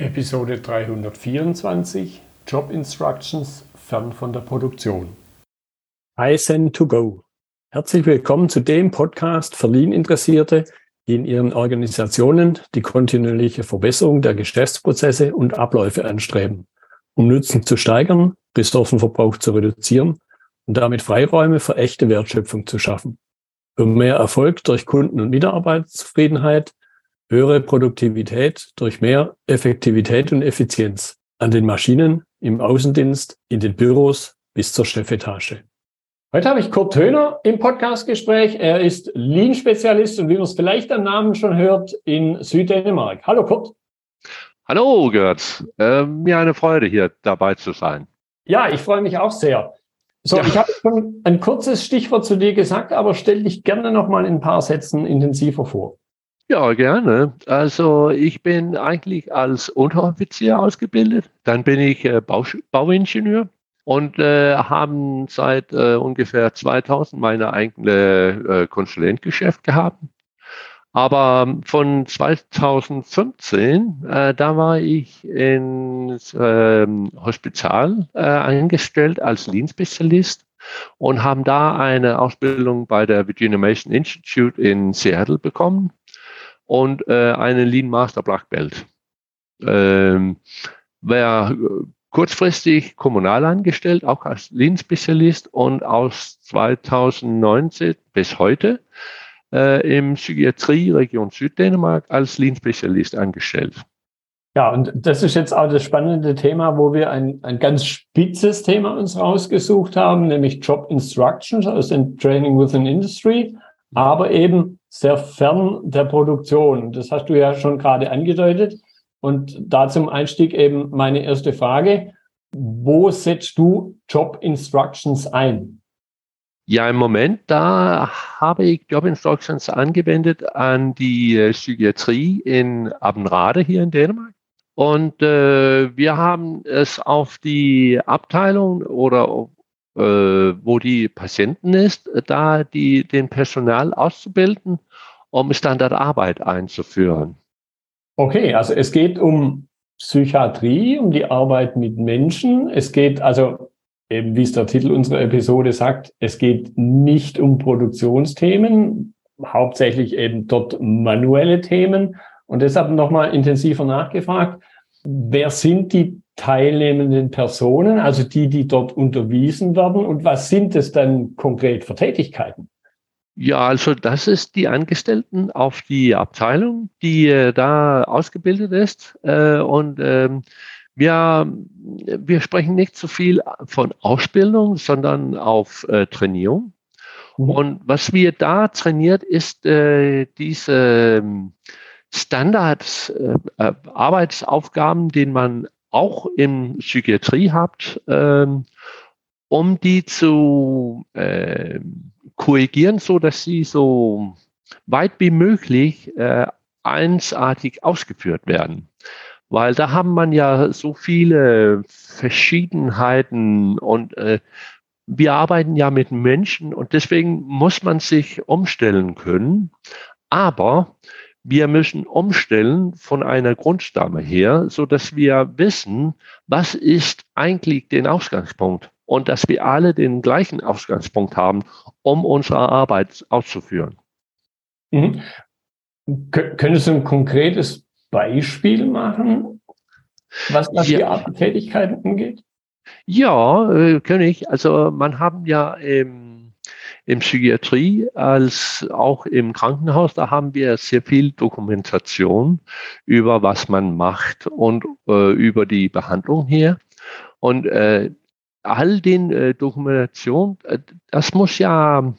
Episode 324 Job Instructions fern von der Produktion. Kaizen2Go. Herzlich willkommen zu dem Podcast für Lean-Interessierte, die in ihren Organisationen die kontinuierliche Verbesserung der Geschäftsprozesse und Abläufe anstreben, um Nutzen zu steigern, Ressourcenverbrauch zu reduzieren und damit Freiräume für echte Wertschöpfung zu schaffen. Für mehr Erfolg durch Kunden- und Mitarbeiterzufriedenheit, höhere Produktivität durch mehr Effektivität und Effizienz an den Maschinen, im Außendienst, in den Büros bis zur Chefetage. Heute habe ich Kurt Höhner im Podcastgespräch. Er ist Lean-Spezialist und wie man es vielleicht am Namen schon hört, in Süddänemark. Hallo Kurt. Hallo Gerd, mir eine Freude hier dabei zu sein. Ja, ich freue mich auch sehr. So, ja. Ich habe schon ein kurzes Stichwort zu dir gesagt, aber stell dich gerne noch mal in ein paar Sätzen intensiver vor. Ja, gerne. Also ich bin eigentlich als Unteroffizier ausgebildet. Dann bin ich Bauingenieur und haben seit ungefähr 2000 meine eigene Konsulentgeschäft gehabt. Aber von 2015, da war ich ins Hospital eingestellt als Lean-Spezialist und haben da eine Ausbildung bei der Virginia Mason Institute in Seattle bekommen. Und einen Lean Master Black Belt. War kurzfristig kommunal angestellt, auch als Lean-Spezialist und aus 2019 bis heute im Psychiatrie-Region Süddänemark als Lean-Spezialist angestellt. Ja, und das ist jetzt auch das spannende Thema, wo wir ein ganz spitzes Thema uns rausgesucht haben, nämlich Job Instructions aus dem Training Within Industry, aber eben sehr fern der Produktion. Das hast du ja schon gerade angedeutet. Und da zum Einstieg eben meine erste Frage. Wo setzt du Job Instructions ein? Ja, im Moment, da habe ich Job Instructions angewendet an die Psychiatrie in Abenrade hier in Dänemark. Und wir haben es auf die Abteilung oder wo die Patienten ist, da den Personal auszubilden, um Standardarbeit einzuführen. Okay, also es geht um Psychiatrie, um die Arbeit mit Menschen. Es geht also, eben wie es der Titel unserer Episode sagt, es geht nicht um Produktionsthemen, hauptsächlich eben dort manuelle Themen. Und deshalb nochmal intensiver nachgefragt, wer sind die teilnehmenden Personen, also die dort unterwiesen werden, und was sind es dann konkret für Tätigkeiten? Ja, also das ist die Angestellten auf die Abteilung, die da ausgebildet ist. Wir sprechen nicht so viel von Ausbildung, sondern auf Trainierung. Mhm. Und was wir da trainiert, ist diese Standards, Arbeitsaufgaben, den man auch in Psychiatrie hat, um die zu korrigieren, so dass sie so weit wie möglich einsartig ausgeführt werden. Weil da haben man ja so viele Verschiedenheiten und wir arbeiten ja mit Menschen und deswegen muss man sich umstellen können. Aber wir müssen umstellen von einer Grundstamme her, so dass wir wissen, was ist eigentlich der Ausgangspunkt und dass wir alle den gleichen Ausgangspunkt haben, um unsere Arbeit auszuführen. Mhm. Könntest du ein konkretes Beispiel machen, was die Art der Tätigkeiten angeht? Ja, kann ich. Also man haben ja in Psychiatrie als auch im Krankenhaus, da haben wir sehr viel Dokumentation über was man macht und über die Behandlung hier. Und all den Dokumentation, das muss ja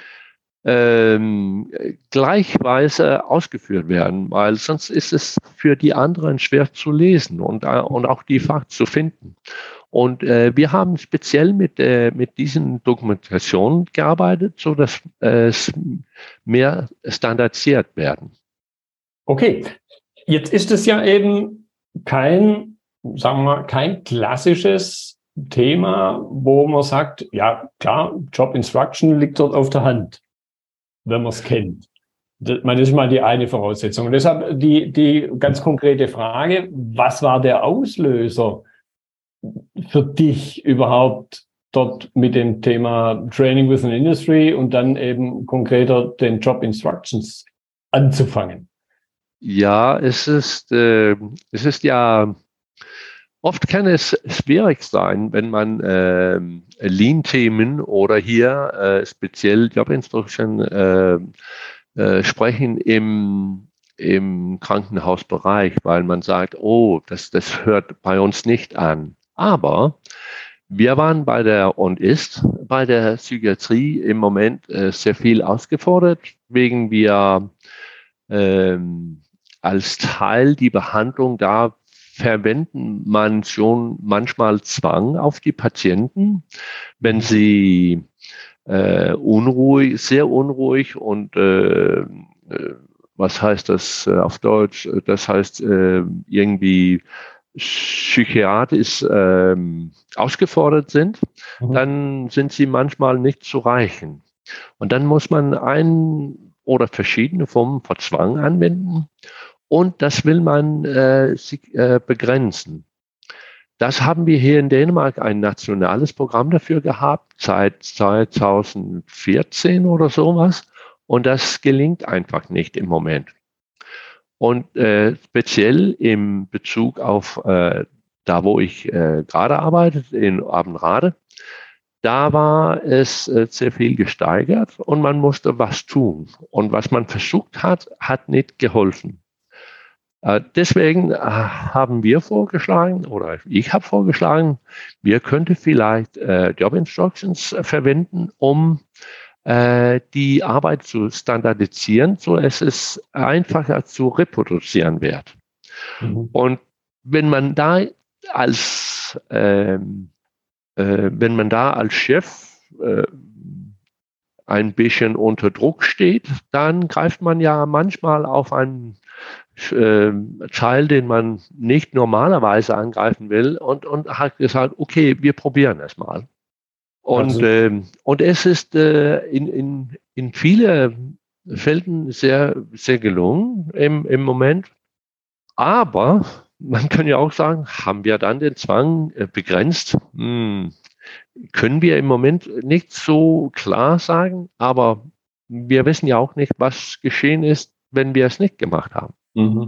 gleichweise ausgeführt werden, weil sonst ist es für die anderen schwer zu lesen und auch die Fakten zu finden. Und wir haben speziell mit diesen Dokumentationen gearbeitet, so dass es mehr standardisiert werden. Okay, jetzt ist es ja eben kein klassisches Thema, wo man sagt, ja klar, Job Instruction liegt dort auf der Hand, wenn man es kennt. Das ist mal die eine Voraussetzung. Und deshalb die ganz konkrete Frage, was war der Auslöser für dich überhaupt dort mit dem Thema Training within Industry und dann eben konkreter den Job Instructions anzufangen? Ja, es ist ja, oft kann es schwierig sein, wenn man Lean-Themen oder hier speziell Job Instruction sprechen im Krankenhausbereich, weil man sagt, oh, das hört bei uns nicht an. Aber wir waren ist bei der Psychiatrie im Moment sehr viel ausgefordert, wegen wir als Teil die Behandlung da verwenden man schon manchmal Zwang auf die Patienten, wenn sie sehr unruhig und was heißt das auf Deutsch? Das heißt irgendwie psychiatrisch ausgefordert sind, dann sind sie manchmal nicht zu reichen. Und dann muss man oder verschiedene Formen von Zwang anwenden. Und das will man begrenzen. Das haben wir hier in Dänemark ein nationales Programm dafür gehabt, seit 2014 oder sowas. Und das gelingt einfach nicht im Moment. Und speziell im Bezug auf da, wo ich gerade arbeite, in Abenrade, da war es sehr viel gesteigert und man musste was tun. Und was man versucht hat, hat nicht geholfen. Deswegen haben wir vorgeschlagen, oder ich habe vorgeschlagen, wir könnten vielleicht Job Instructions verwenden, um die Arbeit zu standardisieren, so dass es einfacher zu reproduzieren wird. Und wenn man da als Chef ein bisschen unter Druck steht, dann greift man ja manchmal auf einen Teil, den man nicht normalerweise angreifen will und hat gesagt, okay, wir probieren es mal. Und es ist in vielen Fällen sehr, sehr gelungen im Moment. Aber man kann ja auch sagen, haben wir dann den Zwang begrenzt? Können wir im Moment nicht so klar sagen, aber wir wissen ja auch nicht, was geschehen ist, wenn wir es nicht gemacht haben.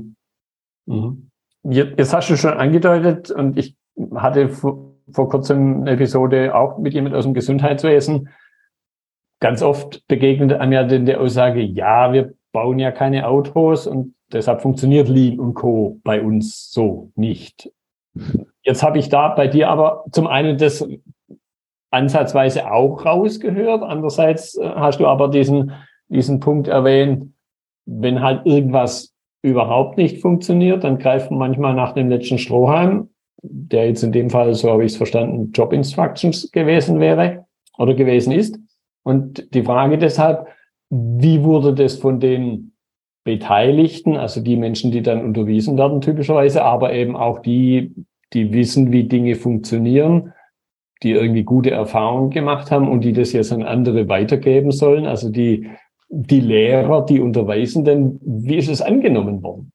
Jetzt hast du schon angedeutet und ich hatte vor kurzem eine Episode auch mit jemand aus dem Gesundheitswesen. Ganz oft begegnet einem ja der Aussage, ja, wir bauen ja keine Autos und deshalb funktioniert Lean und Co. bei uns so nicht. Jetzt habe ich da bei dir aber zum einen das ansatzweise auch rausgehört. Andererseits hast du aber diesen Punkt erwähnt, wenn halt irgendwas überhaupt nicht funktioniert, dann greift man manchmal nach dem letzten Strohhalm, der jetzt in dem Fall, so habe ich es verstanden, Job Instructions gewesen wäre oder gewesen ist. Und die Frage deshalb, wie wurde das von den Beteiligten, also die Menschen, die dann unterwiesen werden typischerweise, aber eben auch die wissen, wie Dinge funktionieren, die irgendwie gute Erfahrungen gemacht haben und die das jetzt an andere weitergeben sollen, also die Lehrer, die Unterweisenden, wie ist es angenommen worden?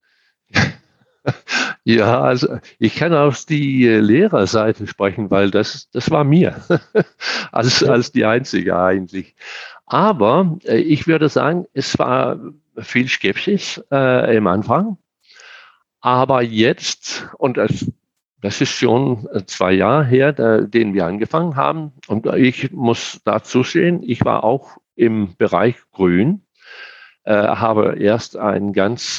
Ja, also ich kann aus die Lehrerseite sprechen, weil das war mir als die einzige eigentlich. Aber ich würde sagen, es war viel Skepsis im Anfang. Aber jetzt, und das ist schon 2 Jahre her, den wir angefangen haben. Und ich muss dazu sehen, ich war auch im Bereich Grün, habe erst ein ganz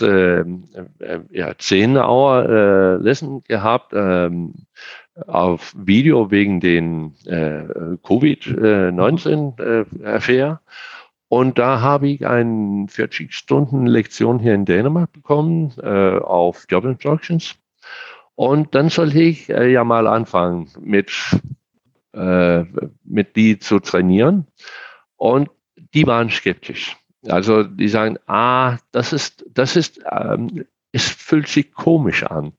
10-Hour Lesson gehabt auf Video wegen den Covid-19-Affair. Und da habe ich eine 40-Stunden-Lektion hier in Dänemark bekommen auf Job Instructions. Und dann sollte ich ja mal anfangen, mit die zu trainieren. Und die waren skeptisch. Also die sagen, es fühlt sich komisch an.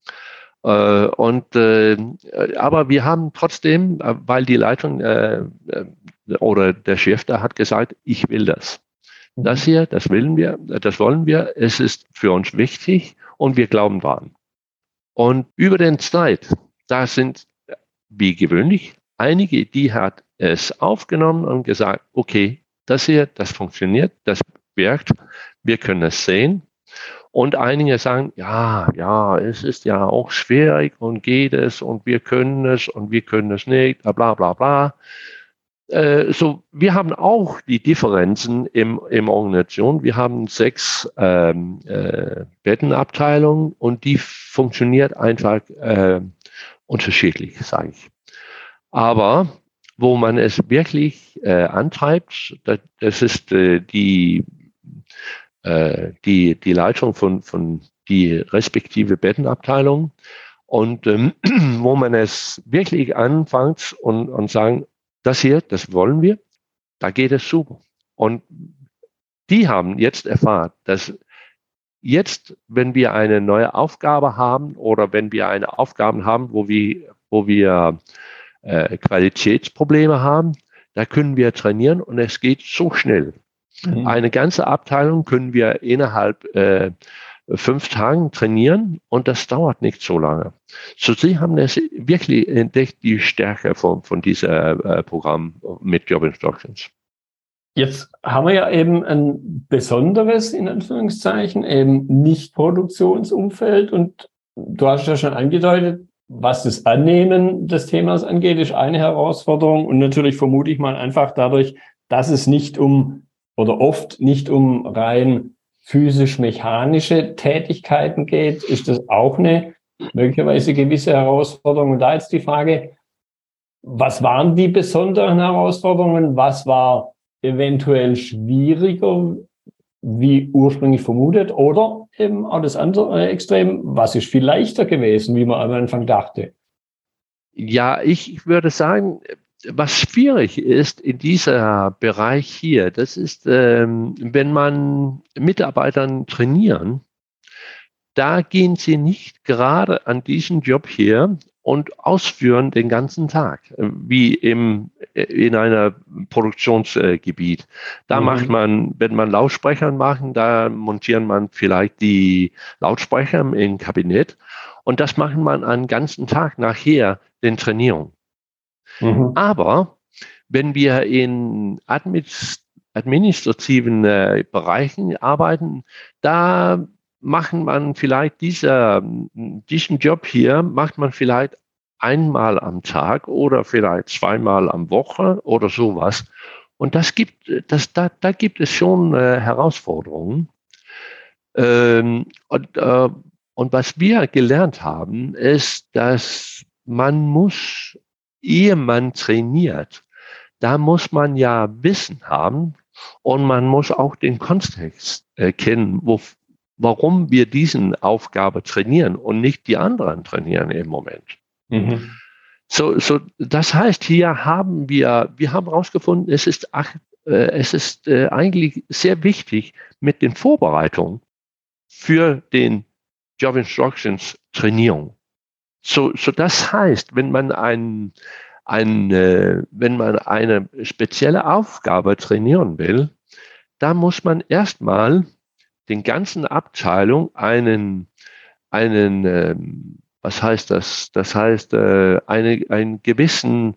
Aber wir haben trotzdem, weil die Leitung oder der Chef da hat gesagt, ich will das. Das hier, das wollen wir, es ist für uns wichtig und wir glauben daran. Und über den Zeit, da sind wie gewöhnlich einige, die hat es aufgenommen und gesagt, okay, das hier, das funktioniert, das wirkt, wir können es sehen. Und einige sagen, ja, es ist ja auch schwierig und geht es und wir können es nicht, bla bla bla. So, wir haben auch die Differenzen im Organisation. Wir haben 6 Bettenabteilungen und die funktioniert einfach unterschiedlich, sage ich. Aber wo man es wirklich antreibt, das ist die Leitung von die respektive Bettenabteilung und wo man es wirklich anfängt und sagen, das hier, das wollen wir, da geht es super. Und die haben jetzt erfahren, dass jetzt, wenn wir eine neue Aufgabe haben oder wenn wir eine Aufgabe haben, wo wir Qualitätsprobleme haben, da können wir trainieren und es geht so schnell. Eine ganze Abteilung können wir innerhalb 5 Tagen trainieren und das dauert nicht so lange. So, Sie haben es wirklich entdeckt, die Stärke von diesem Programm mit Job Instructions. Jetzt haben wir ja eben ein besonderes, in Anführungszeichen, eben Nicht-Produktionsumfeld und du hast ja schon angedeutet, was das Annehmen des Themas angeht, ist eine Herausforderung und natürlich vermute ich mal einfach dadurch, dass es oft nicht um rein physisch-mechanische Tätigkeiten geht, ist das auch eine möglicherweise gewisse Herausforderung. Und da jetzt die Frage, was waren die besonderen Herausforderungen? Was war eventuell schwieriger, wie ursprünglich vermutet? Oder eben auch das andere Extrem, was ist viel leichter gewesen, wie man am Anfang dachte? Ja, ich würde sagen, was schwierig ist in dieser Bereich hier, das ist, wenn man Mitarbeitern trainieren, da gehen sie nicht gerade an diesen Job hier und ausführen den ganzen Tag, wie in einer Produktionsgebiet. Da macht man, wenn man Lautsprecher machen, da montiert man vielleicht die Lautsprecher im Kabinett und das macht man einen ganzen Tag nachher den Trainierungen. Aber wenn wir in administrativen Bereichen arbeiten, da macht man vielleicht diesen Job hier, macht man vielleicht einmal am Tag oder vielleicht 2-mal am Woche oder sowas. Und da gibt es schon Herausforderungen. Und was wir gelernt haben, ist, dass man muss, ehe man trainiert, da muss man ja Wissen haben und man muss auch den Kontext kennen, warum wir diesen Aufgabe trainieren und nicht die anderen trainieren im Moment. So, das heißt, hier haben wir haben herausgefunden, es ist eigentlich sehr wichtig mit den Vorbereitungen für den Job Instructions Trainierung. So das heißt, wenn man eine spezielle Aufgabe trainieren will, da muss man erstmal den ganzen Abteilung was heißt das? Das heißt, einen gewissen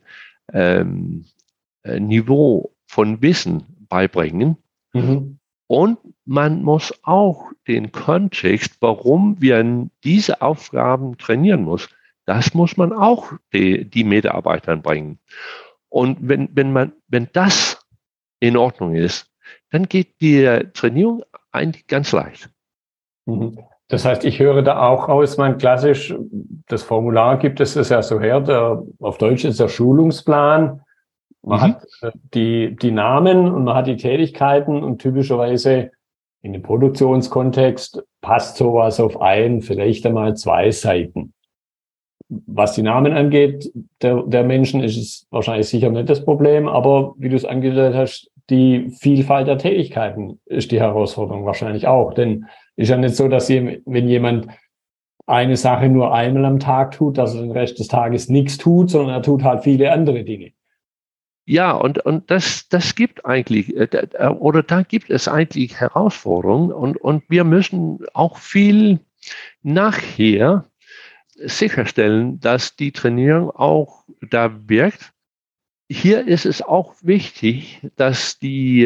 Niveau von Wissen beibringen. Und man muss auch den Kontext, warum wir diese Aufgaben trainieren muss, das muss man auch die Mitarbeitern bringen. Und wenn das in Ordnung ist, dann geht die Trainierung eigentlich ganz leicht. Das heißt, ich höre da auch raus, klassisch, das Formular gibt es ja so her, auf Deutsch ist der Schulungsplan. Man hat die Namen und man hat die Tätigkeiten und typischerweise in dem Produktionskontext passt sowas auf vielleicht einmal 2 Seiten. Was die Namen angeht, der Menschen ist es wahrscheinlich sicher nicht das Problem, aber wie du es angedeutet hast, die Vielfalt der Tätigkeiten ist die Herausforderung wahrscheinlich auch. Denn ist ja nicht so, dass wenn jemand eine Sache nur einmal am Tag tut, dass er den Rest des Tages nichts tut, sondern er tut halt viele andere Dinge. Ja, und das gibt eigentlich, oder da gibt es eigentlich Herausforderungen und wir müssen auch viel nachher sicherstellen, dass die Trainierung auch da wirkt. Hier ist es auch wichtig, dass die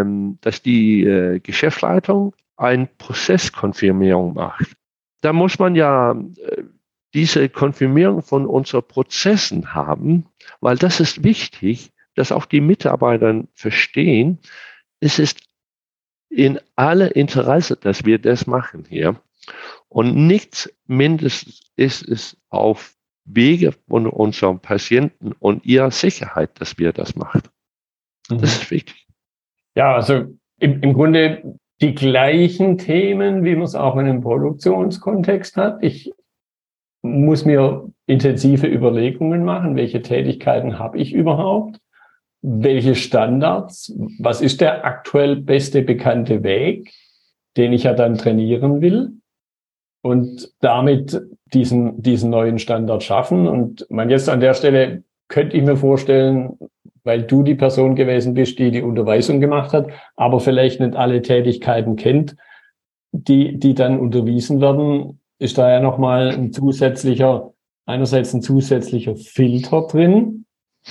Geschäftsleitung eine Prozesskonfirmierung macht. Da muss man ja diese Konfirmierung von unseren Prozessen haben, weil das ist wichtig, dass auch die Mitarbeiter verstehen, es ist in aller Interesse, dass wir das machen hier. Und nichts mindestens ist es auf Wege von unseren Patienten und ihrer Sicherheit, dass wir das machen. Das ist wichtig. Ja, also im Grunde die gleichen Themen, wie man es auch in einem Produktionskontext hat. Ich muss mir intensive Überlegungen machen, welche Tätigkeiten habe ich überhaupt, welche Standards, was ist der aktuell beste bekannte Weg, den ich ja dann trainieren will und damit diesen neuen Standard schaffen. Und man jetzt an der Stelle könnte ich mir vorstellen, weil du die Person gewesen bist, die Unterweisung gemacht hat, aber vielleicht nicht alle Tätigkeiten kennt, die dann unterwiesen werden, ist da ja nochmal einerseits ein zusätzlicher Filter drin,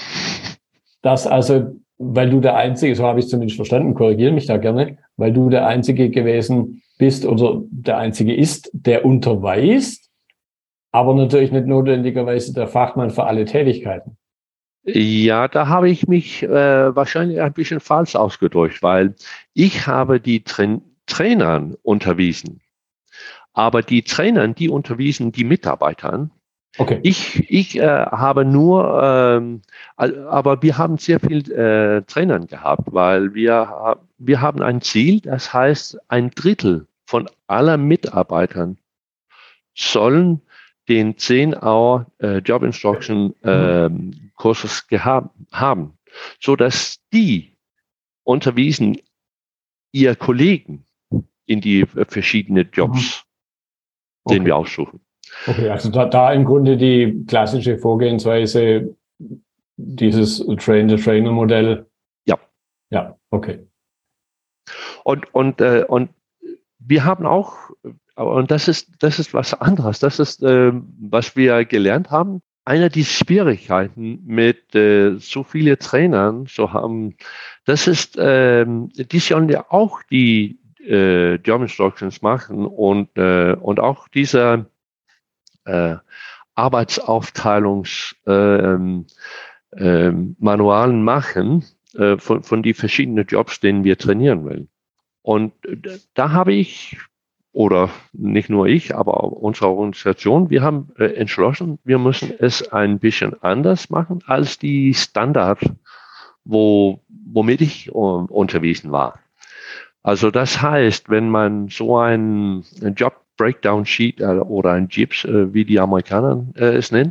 dass also, weil du der Einzige, so habe ich es zumindest verstanden, korrigiere mich da gerne, weil du der Einzige gewesen bist oder der Einzige ist, der unterweist, aber natürlich nicht notwendigerweise der Fachmann für alle Tätigkeiten. Ja, da habe ich mich wahrscheinlich ein bisschen falsch ausgedrückt, weil ich habe die Trainern unterwiesen. Aber die Trainern, die unterwiesen die Mitarbeitern. Okay. Ich habe nur, aber wir haben sehr viel Trainern gehabt, weil wir haben ein Ziel, das heißt, 1/3 von aller Mitarbeitern sollen den 10-Hour Job Instruction Kurses haben, so dass die unterwiesen ihr Kollegen in die verschiedenen Jobs, den wir aussuchen. Okay, also da im Grunde die klassische Vorgehensweise, dieses Train-the-Trainer-Modell. Ja. Ja, okay. Und wir haben auch, und das ist was anderes, das ist, was wir gelernt haben. Einer der Schwierigkeiten mit so vielen Trainern zu haben, das ist, die sollen ja auch die Job Instructions machen und auch diese Arbeitsaufteilungsmanualen machen von die verschiedenen Jobs, denen wir trainieren wollen. Und da habe ich, oder nicht nur ich, aber auch unsere Organisation, wir haben entschlossen, wir müssen es ein bisschen anders machen als die Standard, womit ich unterwiesen war. Also das heißt, wenn man so ein Job Breakdown Sheet oder ein JIPS, wie die Amerikaner es nennen,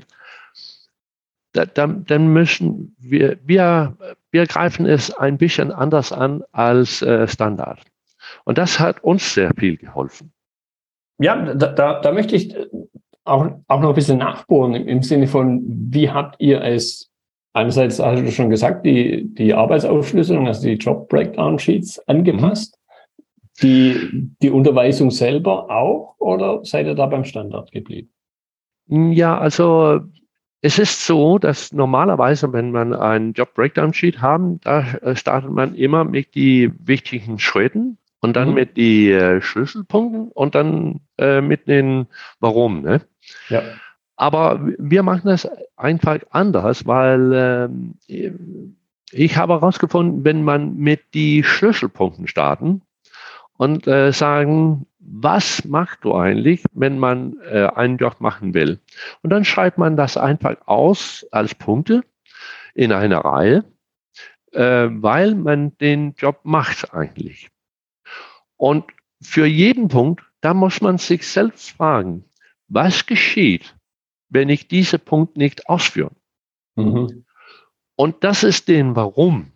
dann müssen wir greifen es ein bisschen anders an als Standard. Und das hat uns sehr viel geholfen. Ja, da möchte ich auch noch ein bisschen nachbohren im Sinne von, wie habt ihr es, einerseits hast du schon gesagt, die Arbeitsaufschlüsselung, also die Job Breakdown Sheets angepasst, die Unterweisung selber auch, oder seid ihr da beim Standard geblieben? Ja, also es ist so, dass normalerweise, wenn man einen Job Breakdown Sheet haben, da startet man immer mit die wichtigen Schritten und dann mit die Schlüsselpunkten und dann mit den Warum. Ne? Ja. Aber wir machen das einfach anders, weil ich habe herausgefunden, wenn man mit die Schlüsselpunkten starten und sagen, was machst du eigentlich, wenn man einen Job machen will? Und dann schreibt man das einfach aus als Punkte in einer Reihe, weil man den Job macht eigentlich. Und für jeden Punkt, da muss man sich selbst fragen, was geschieht, wenn ich diesen Punkt nicht ausführe? Und das ist den Warum.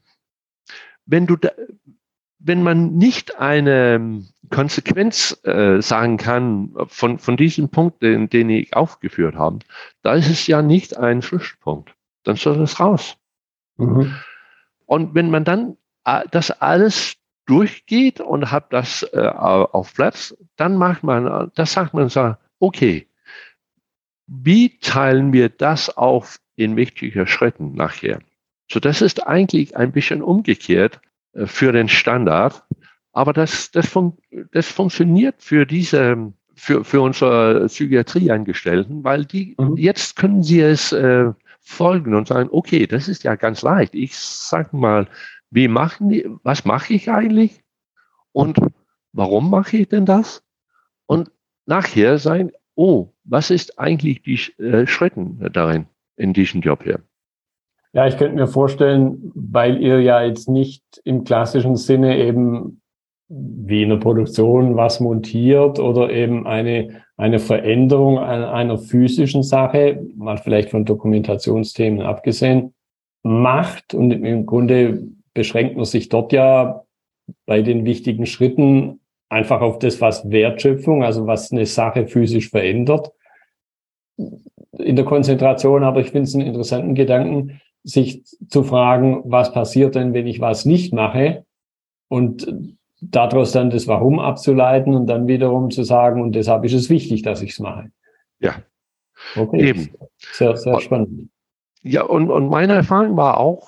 Wenn man nicht eine Konsequenz sagen kann von diesem Punkt, den ich aufgeführt habe, da ist es ja nicht ein Schlüsselpunkt. Dann soll es raus. Und wenn man dann das alles durchgeht und hat das auf Platz, dann sagt man so, okay, wie teilen wir das auf in wichtige Schritten nachher? So, das ist eigentlich ein bisschen umgekehrt für den Standard, aber das funktioniert für unsere Psychiatrieangestellten, weil jetzt können sie es folgen und sagen, okay, das ist ja ganz leicht. Ich sage mal, was mache ich eigentlich und warum mache ich denn das? Und nachher sagen, oh, was ist eigentlich die Schritte darin, in diesem Job hier? Ja, ich könnte mir vorstellen, weil ihr ja jetzt nicht im klassischen Sinne eben wie in der Produktion was montiert oder eben eine Veränderung einer physischen Sache, mal vielleicht von Dokumentationsthemen abgesehen, macht. Und im Grunde beschränkt man sich dort ja bei den wichtigen Schritten einfach auf das, was Wertschöpfung, also was eine Sache physisch verändert. In der Konzentration, aber ich finde es einen interessanten Gedanken, sich zu fragen, was passiert denn, wenn ich was nicht mache, und daraus dann das Warum abzuleiten und dann wiederum zu sagen, und deshalb ist es wichtig, dass ich es mache. Ja, okay. Eben. Sehr, sehr spannend. Ja, und meine Erfahrung war auch,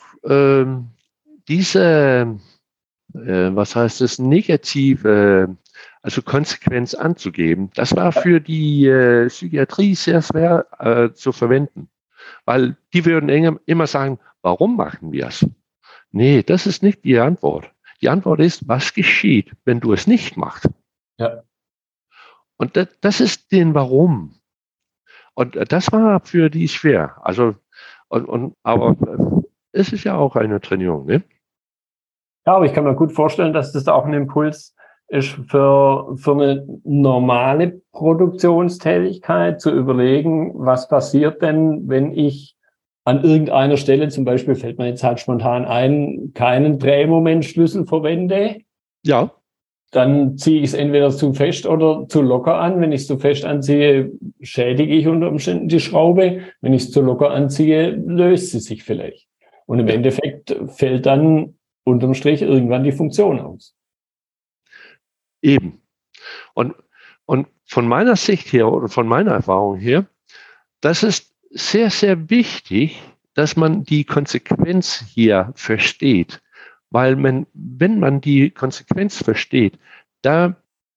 diese, was heißt es, negative, also Konsequenz anzugeben, das war für die Psychiatrie sehr schwer zu verwenden. Weil die würden immer sagen, warum machen wir es? Nee, das ist nicht die Antwort. Die Antwort ist, was geschieht, wenn du es nicht machst? Ja. Und das ist den Warum. Und das war für die schwer. Also, aber es ist ja auch eine Trainierung, ne? Ja, aber ich kann mir gut vorstellen, dass das auch ein Impuls ist für eine normale Produktionstätigkeit, zu überlegen, was passiert denn, wenn ich an irgendeiner Stelle, zum Beispiel fällt mir jetzt halt spontan ein, keinen Drehmomentschlüssel verwende. Ja. Dann ziehe ich es entweder zu fest oder zu locker an. Wenn ich es zu fest anziehe, schädige ich unter Umständen die Schraube. Wenn ich es zu locker anziehe, löst sie sich vielleicht. Und im Endeffekt fällt dann unterm Strich irgendwann die Funktion aus. Eben. Und von meiner Sicht her oder von meiner Erfahrung her, das ist sehr, sehr wichtig, dass man die Konsequenz hier versteht. Weil wenn man die Konsequenz versteht, da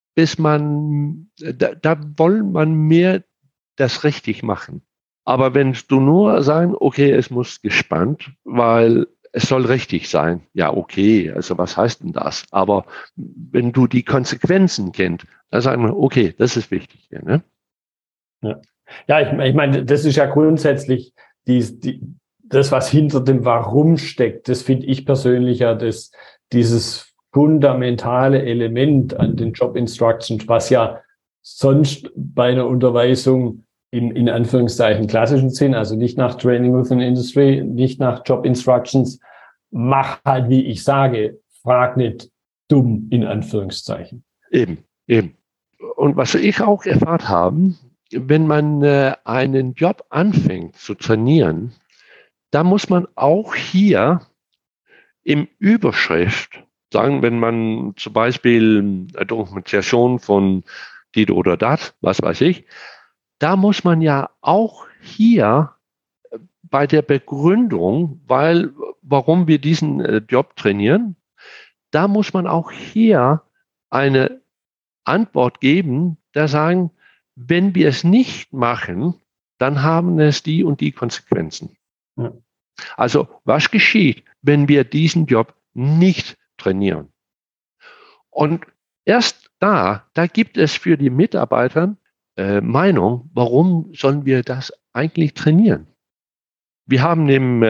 will man mehr das richtig machen. Aber wenn du nur sagst, okay, es muss gespannt, weil es soll richtig sein. Ja, okay, also was heißt denn das? Aber wenn du die Konsequenzen kennst, dann sagen wir, okay, das ist wichtig. Ne? Ja, ich meine, das ist ja grundsätzlich das, was hinter dem Warum steckt. Das finde ich persönlich ja dieses fundamentale Element an den Job Instructions, was ja sonst bei einer Unterweisung im in Anführungszeichen klassischen Sinn, also nicht nach Training within Industry, nicht nach Job Instructions, mach halt, wie ich sage, frag nicht dumm in Anführungszeichen. Eben. Und was ich auch erfahren habe, wenn man einen Job anfängt zu trainieren, da muss man auch hier im Überschrift sagen, wenn man zum Beispiel eine Dokumentation von dit oder dat, was weiß ich, da muss man ja auch hier bei der Begründung, warum wir diesen Job trainieren, da muss man auch hier eine Antwort geben, da sagen, wenn wir es nicht machen, dann haben es die und die Konsequenzen. Ja. Also was geschieht, wenn wir diesen Job nicht trainieren? Und erst da gibt es für die Mitarbeiter Meinung, warum sollen wir das eigentlich trainieren? Wir haben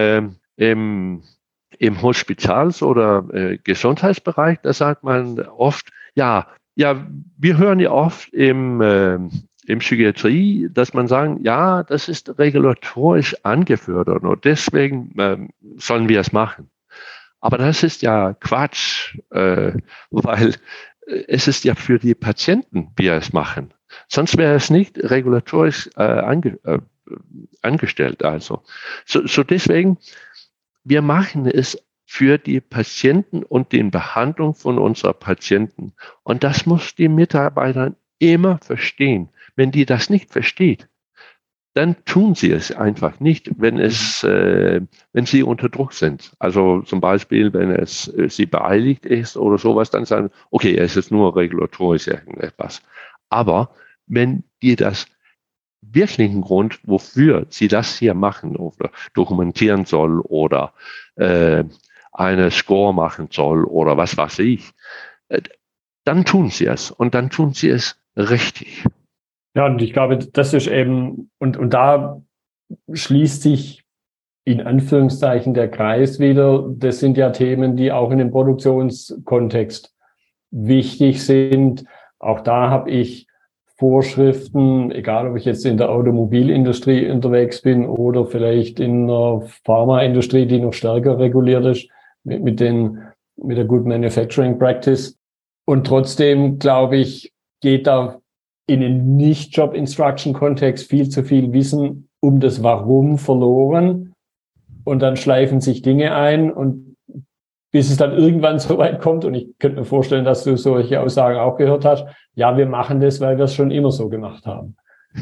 im Hospitals- oder Gesundheitsbereich, da sagt man oft, ja, wir hören ja oft im Psychiatrie, dass man sagen, ja, das ist regulatorisch angefördert und deswegen sollen wir es machen. Aber das ist ja Quatsch, weil es ist ja für die Patienten, wir es machen. Sonst wäre es nicht regulatorisch angestellt. Also so deswegen, wir machen es für die Patienten und die Behandlung von unseren Patienten. Und das muss die Mitarbeiter immer verstehen. Wenn die das nicht versteht, dann tun sie es einfach nicht, wenn sie unter Druck sind. Also zum Beispiel, wenn es sie beeiligt ist oder sowas, dann sagen, okay, es ist nur regulatorisch irgendetwas. Aber wenn die das wirklichen Grund, wofür sie das hier machen oder dokumentieren soll oder eine Score machen soll oder was weiß ich, dann tun sie es und dann tun sie es richtig. Ja, und ich glaube, das ist eben, und da schließt sich in Anführungszeichen der Kreis wieder. Das sind ja Themen, die auch in dem Produktionskontext wichtig sind. Auch da habe ich Vorschriften, egal ob ich jetzt in der Automobilindustrie unterwegs bin oder vielleicht in der Pharmaindustrie, die noch stärker reguliert ist, mit der Good Manufacturing Practice. Und trotzdem, glaube ich, geht da in den Nicht-Job-Instruction-Kontext viel zu viel Wissen um das Warum verloren. Und dann schleifen sich Dinge ein und bis es dann irgendwann so weit kommt, und ich könnte mir vorstellen, dass du solche Aussagen auch gehört hast, ja, wir machen das, weil wir es schon immer so gemacht haben.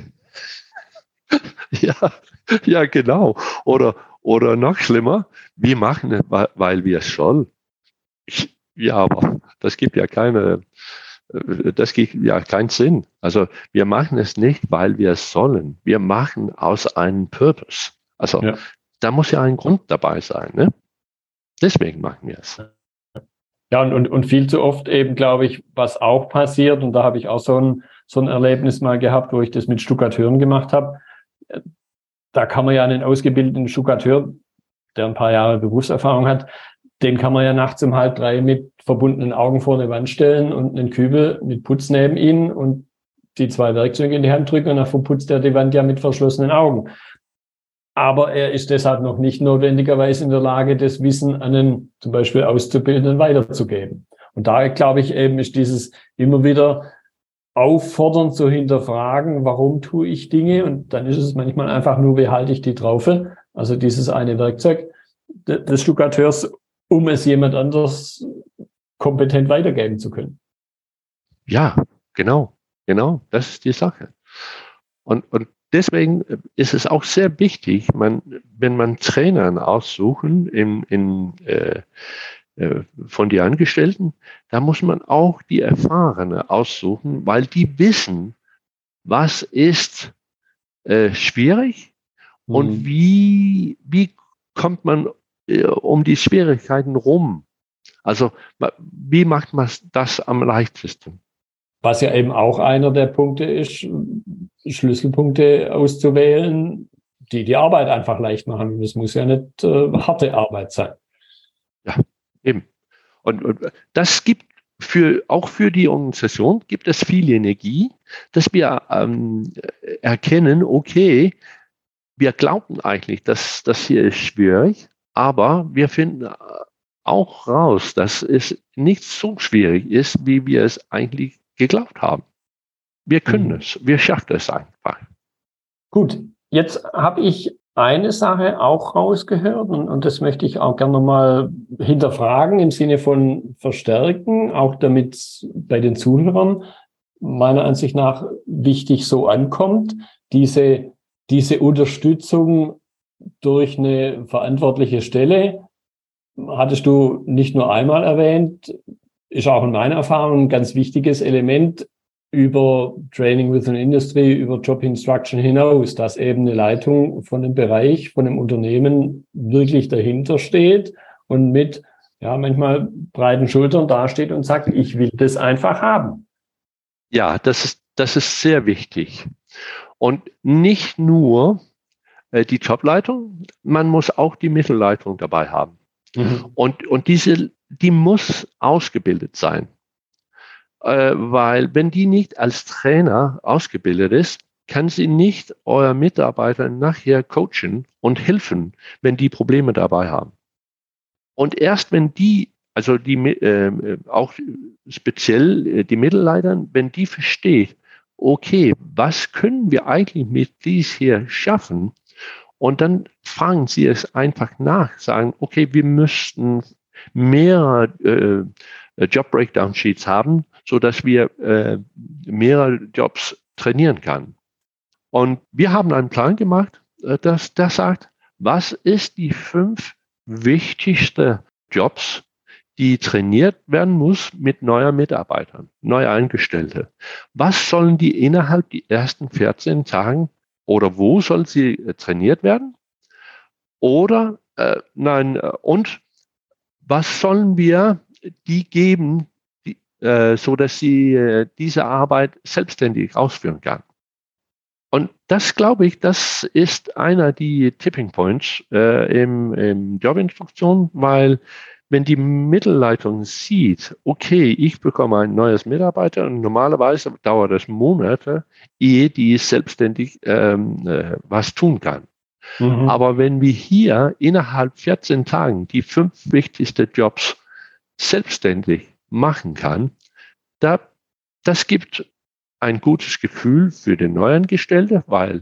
Ja, genau. Oder noch schlimmer, wir machen es, weil wir es sollen. Ja, aber das gibt ja keinen Sinn. Also wir machen es nicht, weil wir es sollen. Wir machen aus einem Purpose. Also da muss ja ein Grund dabei sein, ne? Deswegen machen wir es. Ja, und viel zu oft eben, glaube ich, was auch passiert, und da habe ich auch so ein Erlebnis mal gehabt, wo ich das mit Stuckateuren gemacht habe. Da kann man ja einen ausgebildeten Stuckateur, der ein paar Jahre Berufserfahrung hat, den kann man ja nachts um 2:30 mit verbundenen Augen vor eine Wand stellen und einen Kübel mit Putz neben ihn und die 2 Werkzeuge in die Hand drücken und dann verputzt er die Wand ja mit verschlossenen Augen. Aber er ist deshalb noch nicht notwendigerweise in der Lage, das Wissen an einen zum Beispiel Auszubildenden weiterzugeben. Und da, glaube ich, eben ist dieses immer wieder auffordern zu hinterfragen, warum tue ich Dinge? Und dann ist es manchmal einfach nur, wie halte ich die Traufe? Also dieses eine Werkzeug des Stuckateurs, um es jemand anders kompetent weitergeben zu können. Ja, genau, das ist die Sache. Und deswegen ist es auch sehr wichtig, wenn man Trainern aussuchen von den Angestellten, da muss man auch die Erfahrenen aussuchen, weil die wissen, was ist schwierig und wie kommt man um die Schwierigkeiten rum. Also wie macht man das am leichtesten? Was ja eben auch einer der Punkte ist, Schlüsselpunkte auszuwählen, die die Arbeit einfach leicht machen. Das muss ja nicht harte Arbeit sein. Ja, eben. Und das gibt auch für die Organisation gibt es viel Energie, dass wir erkennen, okay, wir glauben eigentlich, dass das hier ist schwierig, aber wir finden auch raus, dass es nicht so schwierig ist, wie wir es eigentlich geglaubt haben. Wir können es, wir schaffen es einfach. Gut, jetzt habe ich eine Sache auch rausgehört und das möchte ich auch gerne mal hinterfragen im Sinne von verstärken, auch damit es bei den Zuhörern meiner Ansicht nach wichtig so ankommt, diese Unterstützung durch eine verantwortliche Stelle, hattest du nicht nur einmal erwähnt, ist auch in meiner Erfahrung ein ganz wichtiges Element über Training within Industry, über Job Instruction hinaus, dass eben eine Leitung von dem Bereich, von dem Unternehmen wirklich dahinter steht und mit manchmal breiten Schultern dasteht und sagt, ich will das einfach haben. Ja, das ist sehr wichtig. Und nicht nur die Jobleitung, man muss auch die Mittelleitung dabei haben. Und die muss ausgebildet sein. Weil wenn die nicht als Trainer ausgebildet ist, kann sie nicht euer Mitarbeiter nachher coachen und helfen, wenn die Probleme dabei haben. Und erst wenn auch speziell die Mittelleiter, wenn die versteht, okay, was können wir eigentlich mit dies hier schaffen? Und dann fragen Sie es einfach nach, sagen, okay, wir müssten mehr Job Breakdown Sheets haben, so dass wir mehrere Jobs trainieren können. Und wir haben einen Plan gemacht, das sagt, was ist die 5 wichtigsten Jobs, die trainiert werden muss mit neuen Mitarbeitern, neu Eingestellte. Was sollen die innerhalb der ersten 14 Tagen oder wo soll sie trainiert werden? Oder und was sollen wir die geben, so dass sie diese Arbeit selbstständig ausführen kann? Und das, glaube ich, das ist einer der Tipping Points im Jobinstruktion, weil wenn die Mittelleitung sieht, okay, ich bekomme ein neues Mitarbeiter und normalerweise dauert es Monate, ehe die selbstständig was tun kann. Mhm. Aber wenn wir hier innerhalb 14 Tagen die 5 wichtigsten Jobs selbstständig machen kann, das gibt ein gutes Gefühl für den Neuangestellten, weil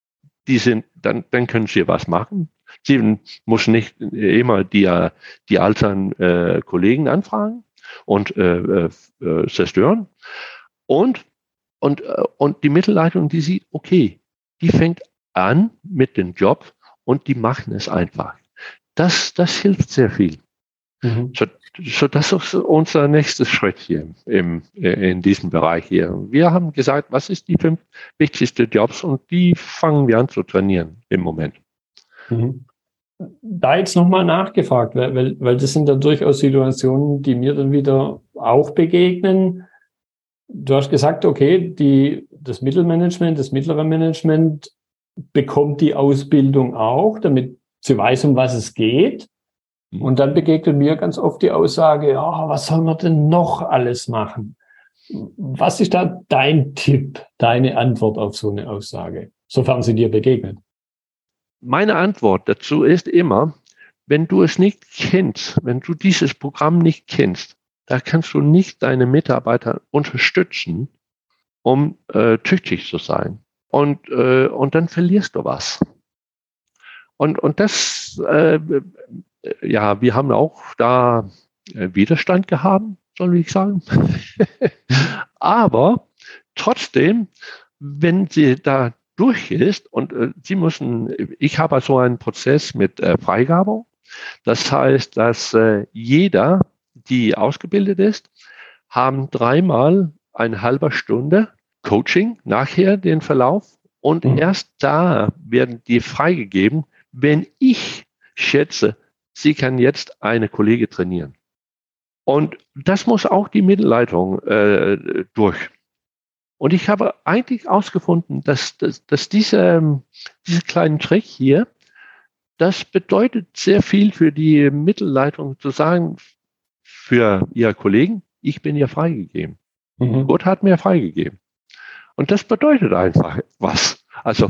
dann können sie was machen. Sie muss nicht immer die alten Kollegen anfragen und zerstören. Und die Mittelleitung, die sieht, okay, die fängt an mit dem Job und die machen es einfach. Das hilft sehr viel. Mhm. So, das ist unser nächster Schritt hier in diesem Bereich hier. Wir haben gesagt, was ist die 5 wichtigsten Jobs und die fangen wir an zu trainieren im Moment. Mhm. Da jetzt nochmal nachgefragt, weil das sind dann durchaus Situationen, die mir dann wieder auch begegnen. Du hast gesagt, okay, das Mittelmanagement, das mittlere Management bekommt die Ausbildung auch, damit sie weiß, um was es geht. Und dann begegnet mir ganz oft die Aussage, ja, was soll man denn noch alles machen? Was ist da dein Tipp, deine Antwort auf so eine Aussage, sofern sie dir begegnet? Meine Antwort dazu ist immer, wenn du es nicht kennst, wenn du dieses Programm nicht kennst, da kannst du nicht deine Mitarbeiter unterstützen, um tüchtig zu sein. Und dann verlierst du was. Und das, ja, wir haben auch da Widerstand gehabt, soll ich sagen. Aber trotzdem, wenn sie da durch ist und ich habe so einen Prozess mit Freigabe. Das heißt, dass jeder, die ausgebildet ist, haben 3-mal eine halbe Stunde Coaching nachher den Verlauf und erst da werden die freigegeben, wenn ich schätze, sie kann jetzt eine Kollege trainieren. Und das muss auch die Mittelleitung durch. Und ich habe eigentlich herausgefunden, dass diese kleinen Trick hier, das bedeutet sehr viel für die Mittelleitung zu sagen, für ihre Kollegen, ich bin ihr freigegeben. Mhm. Gott hat mir freigegeben. Und das bedeutet einfach was. Also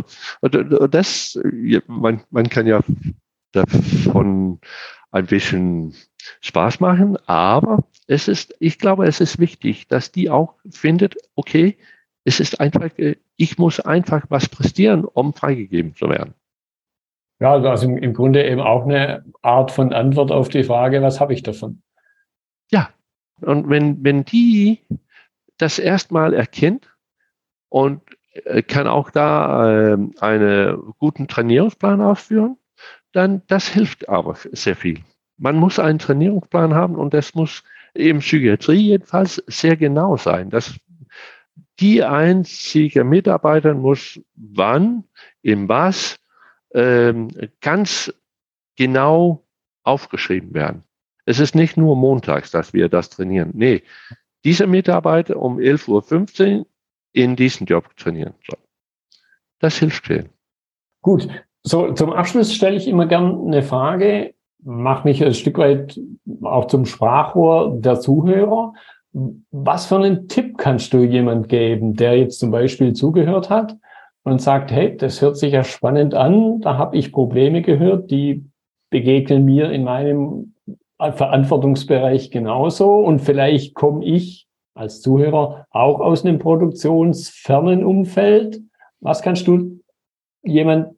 man kann ja davon ein bisschen Spaß machen, aber ich glaube, es ist wichtig, dass die auch findet, okay, es ist einfach, ich muss einfach was prestieren, um freigegeben zu werden. Ja, also im Grunde eben auch eine Art von Antwort auf die Frage, was habe ich davon? Ja, und wenn die das erstmal erkennt und kann auch da einen guten Trainierungsplan ausführen, dann das hilft aber sehr viel. Man muss einen Trainierungsplan haben und das muss in Psychiatrie jedenfalls sehr genau sein. Die einzige Mitarbeiter muss wann, in was, ganz genau aufgeschrieben werden. Es ist nicht nur montags, dass wir das trainieren. Nee, diese Mitarbeiter um 11:15 Uhr in diesen Job trainieren. So. Das hilft viel. Gut, so zum Abschluss stelle ich immer gern eine Frage, mache mich ein Stück weit auch zum Sprachrohr der Zuhörer. Was für einen Tipp kannst du jemand geben, der jetzt zum Beispiel zugehört hat und sagt, hey, das hört sich ja spannend an, da habe ich Probleme gehört, die begegnen mir in meinem Verantwortungsbereich genauso und vielleicht komme ich als Zuhörer auch aus einem produktionsfernen Umfeld. Was kannst du jemand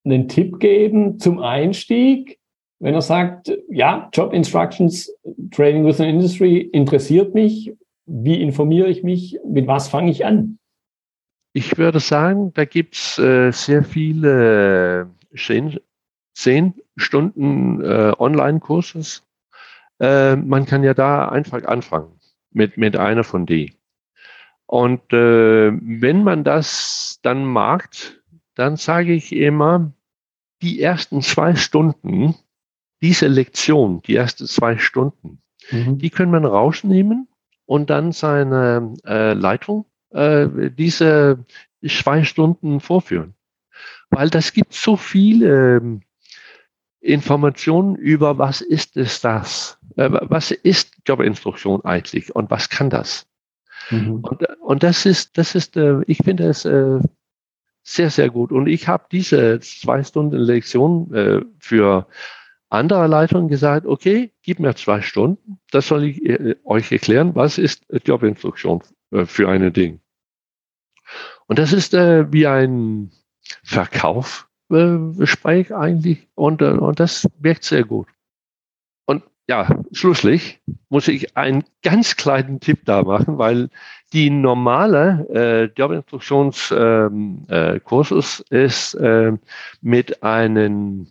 einen Tipp geben zum Einstieg, wenn er sagt, ja, Job Instructions, Training with an Industry interessiert mich. Wie informiere ich mich? Mit was fange ich an? Ich würde sagen, da gibt es sehr viele 10 Stunden Online-Kurses. Man kann ja da einfach anfangen mit einer von denen. Und wenn man das dann mag, dann sage ich immer, die ersten 2 Stunden, diese Lektion, die ersten 2 Stunden, die können man rausnehmen und dann seine Leitung diese 2 Stunden vorführen. Weil das gibt so viele Informationen über, was ist es das? Was ist Jobinstruktion eigentlich und was kann das? Und das ist ich finde es sehr, sehr gut. Und ich habe diese 2 Stunden Lektion für andere Leitungen gesagt, okay, gib mir 2 Stunden, das soll ich euch erklären, was ist Jobinstruktion für ein Ding. Und das ist wie ein Verkaufsgespräch eigentlich und das wirkt sehr gut. Und ja, schlusslich muss ich einen ganz kleinen Tipp da machen, weil die normale Jobinstruktionskursus ist mit einen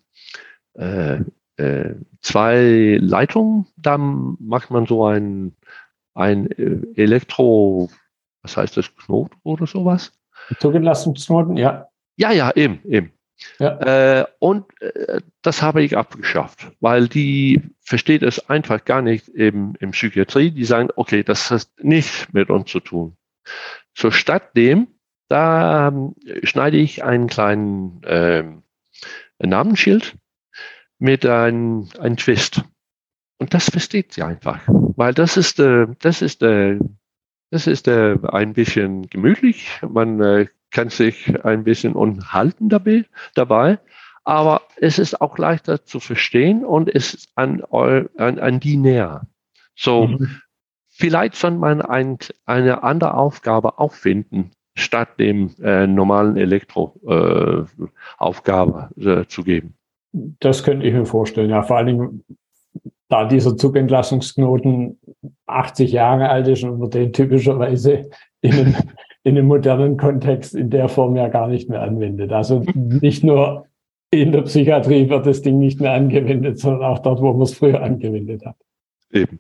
2 Leitungen, da macht man so ein Elektro, was heißt das, Knoten oder sowas? Zugenlastungsknoten, ja. Ja, eben. Ja. Und das habe ich abgeschafft, weil die versteht es einfach gar nicht im Psychiatrie. Die sagen, okay, das hat nichts mit uns zu tun. So statt dem, da schneide ich einen kleinen Namensschild mit einem Twist. Und das versteht sie einfach, weil das ist ein bisschen gemütlich. Man kann sich ein bisschen unterhalten dabei, aber es ist auch leichter zu verstehen und es ist an die näher. So, vielleicht soll man eine andere Aufgabe auch finden, statt dem normalen Elektro-Aufgabe zu geben. Das könnte ich mir vorstellen, ja, vor allen Dingen, da dieser Zugentlassungsknoten 80 Jahre alt ist und man den typischerweise in einem modernen Kontext in der Form ja gar nicht mehr anwendet. Also nicht nur in der Psychiatrie wird das Ding nicht mehr angewendet, sondern auch dort, wo man es früher angewendet hat. Eben.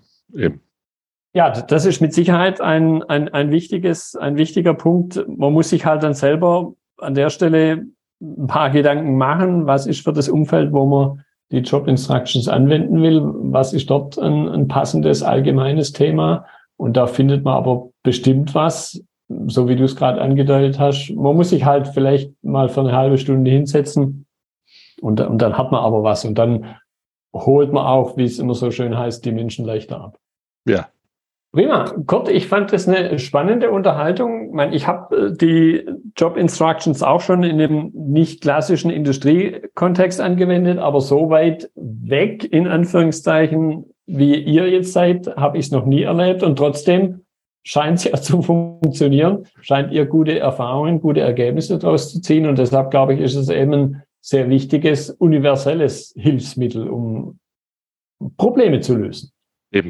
Ja, das ist mit Sicherheit ein wichtiger Punkt. Man muss sich halt dann selber an der Stelle ein paar Gedanken machen. Was ist für das Umfeld, wo man die Job Instructions anwenden will? Was ist dort ein passendes allgemeines Thema? Und da findet man aber bestimmt was, so wie du es gerade angedeutet hast. Man muss sich halt vielleicht mal für eine halbe Stunde hinsetzen und dann hat man aber was. Und dann holt man auch, wie es immer so schön heißt, die Menschen leichter ab. Ja. Prima. Kurt, ich fand das eine spannende Unterhaltung. Ich meine, ich habe die Job Instructions auch schon in einem nicht klassischen Industriekontext angewendet, aber so weit weg, in Anführungszeichen, wie ihr jetzt seid, habe ich es noch nie erlebt. Und trotzdem scheint es ja zu funktionieren, scheint ihr gute Erfahrungen, gute Ergebnisse daraus zu ziehen. Und deshalb, glaube ich, ist es eben ein sehr wichtiges, universelles Hilfsmittel, um Probleme zu lösen. Eben.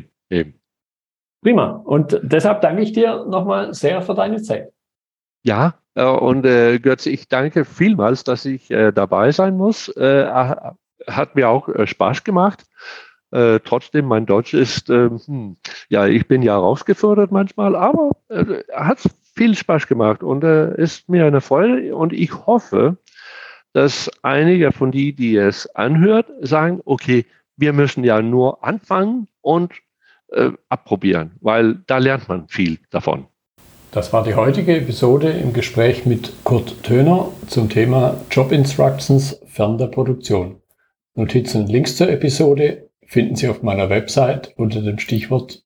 Prima. Und deshalb danke ich dir nochmal sehr für deine Zeit. Ja, und Götz, ich danke vielmals, dass ich dabei sein muss. Hat mir auch Spaß gemacht. Trotzdem, mein Deutsch ist, ich bin ja rausgefordert manchmal, aber hat viel Spaß gemacht und ist mir eine Freude. Und ich hoffe, dass einige von die es anhört, sagen, okay, wir müssen ja nur anfangen und abprobieren, weil da lernt man viel davon. Das war die heutige Episode im Gespräch mit Kurt Töner zum Thema Job Instructions fern der Produktion. Notizen und Links zur Episode finden Sie auf meiner Website unter dem Stichwort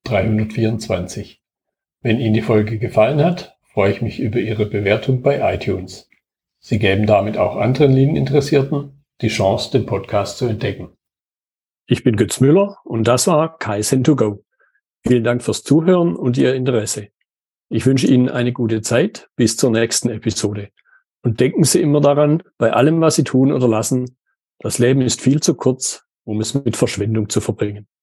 324. Wenn Ihnen die Folge gefallen hat, freue ich mich über Ihre Bewertung bei iTunes. Sie geben damit auch anderen Lean-Interessierten die Chance, den Podcast zu entdecken. Ich bin Götz Müller und das war Kaizen2Go. Vielen Dank fürs Zuhören und Ihr Interesse. Ich wünsche Ihnen eine gute Zeit bis zur nächsten Episode. Und denken Sie immer daran, bei allem, was Sie tun oder lassen, das Leben ist viel zu kurz, um es mit Verschwendung zu verbringen.